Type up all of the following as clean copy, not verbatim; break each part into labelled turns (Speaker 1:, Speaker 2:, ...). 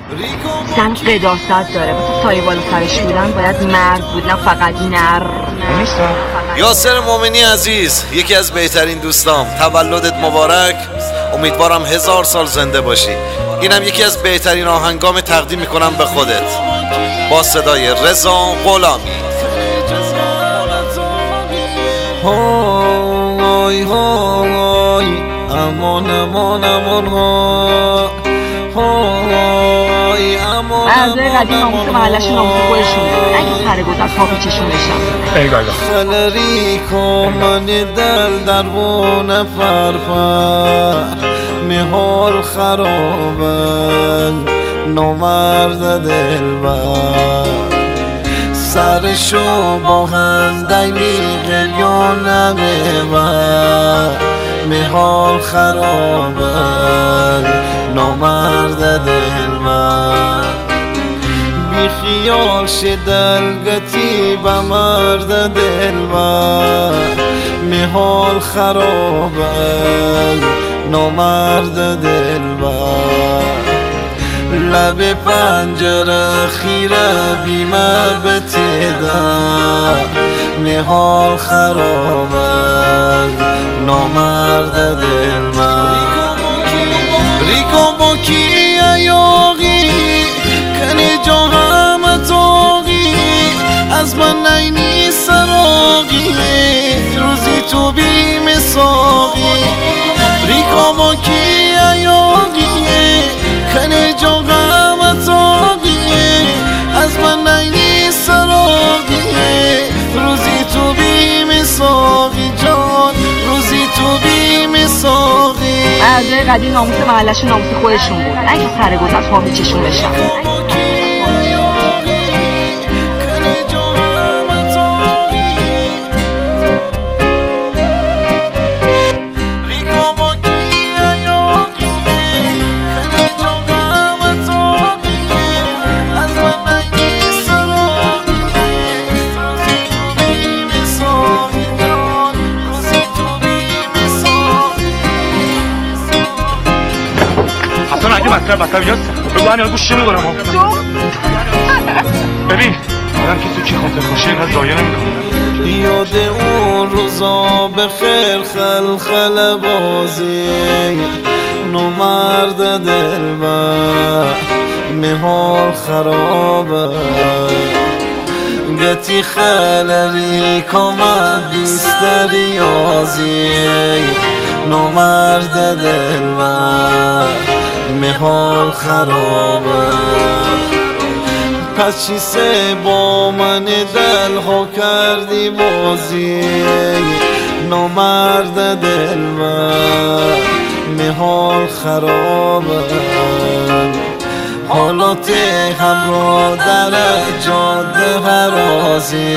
Speaker 1: زن قداست داره، واسه سایه بالا سرش بودن باید مرد بود، نه فقط نر.
Speaker 2: یاسر مومنی عزیز، یکی از بهترین دوستام، تولدت مبارک. امیدوارم 1000 سال زنده باشی. اینم یکی از بهترین آهنگام تقدیم میکنم به خودت با صدای رضا غلامی.
Speaker 3: های های امان امان امان های امان
Speaker 1: اعضای قدیم ناموس محلشون ناموس خودشون بود، اگه سر گذر پا پیچشون بشم.
Speaker 3: ای بلا خلری کامن دل در بونه فرفر میحال خرابن نامرد دلبر سرشو با هم دیلی قلیانمه و میحال خرابن نامرد دلبر بی خیال شدلگتی با مرد دلبر میحال خرابن نامرد دلبر لب پنجره خیره بیمه بتیده میحال خرابن نامرد دلبر ریکو با کی ایاغی کنی جا همه تاغی از من نینی سراغی روزی تو بی مساقی ریکو با کی ایاغی کنی جا همه تاغی از من نینی سراغی روزی تو بی مساقی جان روزی تو بی مساقی
Speaker 1: اعضای قدیم ناموس محلشون ناموس خودشون بود، اگه سر گذر پا پیچشون بشم.
Speaker 4: مطلب بیاد بگو هنیان گوش نمیدارم ببین آدم که تو چی خاطر باشه اینقدر ضایع نمیکنه.
Speaker 3: یاد اون روزا به خیر خلخل بازی نامرد دلبر میحال خرابه گتی خلری کامد دوست ریاضی نامرد دلبر میحال خرابه پس چی سه با من دل ها کردی بازی نامرد دلبر میحال خرابه حالات همراه در جاده هرازی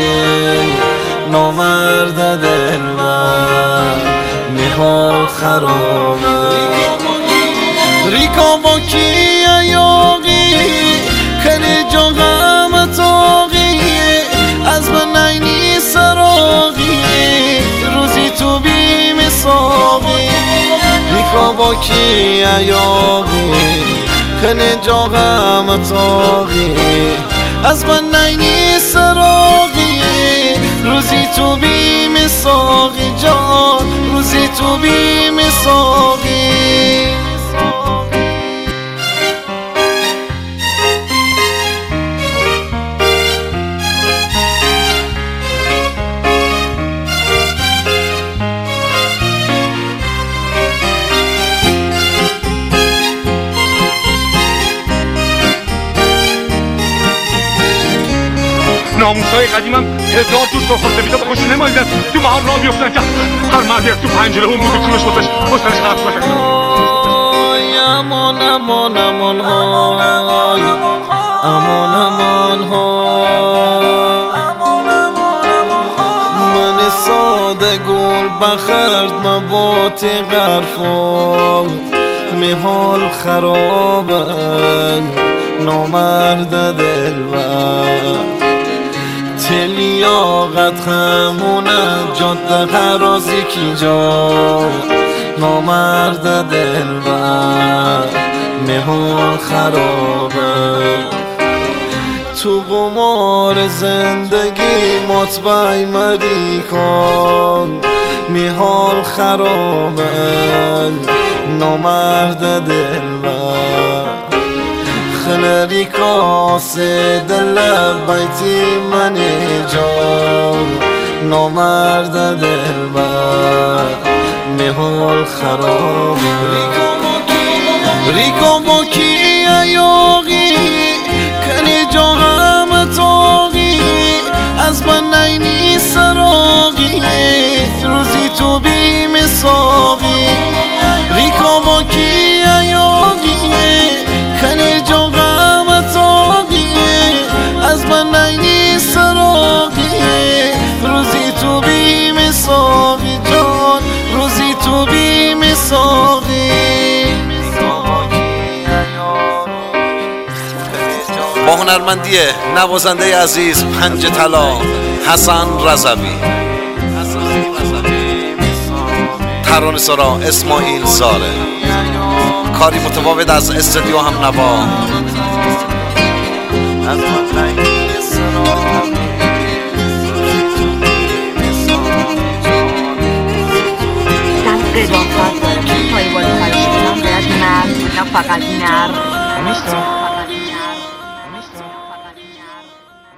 Speaker 3: نامرد دلبر میحال خرابه ریکا با کی ایاغی کنی جا غم تاغی از من نینی سراغی روزی تو بی مساقی ریکا با کی ایاغی کنی جا غم تاغی از من نینی سراغی روزی تو بی مساقی جان روزی تو بی مساقی
Speaker 4: ناموسای قدیمم 1000 جور سرخورده میده بخوش نمایدن تو محل را بیفتن که هر مردی تو پنجره اون بود تونش بودش بستنش خرف بشه.
Speaker 3: امان امان امان های امان امان های من ساده گل بخرد مبات غرفان میحال خرابن نامرد دلبر لیاقت همونه جاده هرازی کی جا نامرد دلبر مهان خرابه تو قمار زندگی مطبع مری کن میحال خرابه نامرد دلبر خلری کاسه دل بیتی من جان نامرد دلبر میحال خرابه ریکو با کی ایاغی کنی جا هم تاغی از من نینی سراغی روزی تو بی مساقی ریکو با کی ایاغی کنی جا هم تاغی از من نینی سراغی روزی تو بی مساقی جان روزی تو بی مساقی
Speaker 2: با هنرمندی نوازنده عزیز پنج طلا حسن رضوی، ترانه‌سرا اسماعیل زاره، کاری متفاوت از استودیو هم نوا
Speaker 1: قداقت داره. تایی بالا سرش بودن باید مرد نه فقط نر.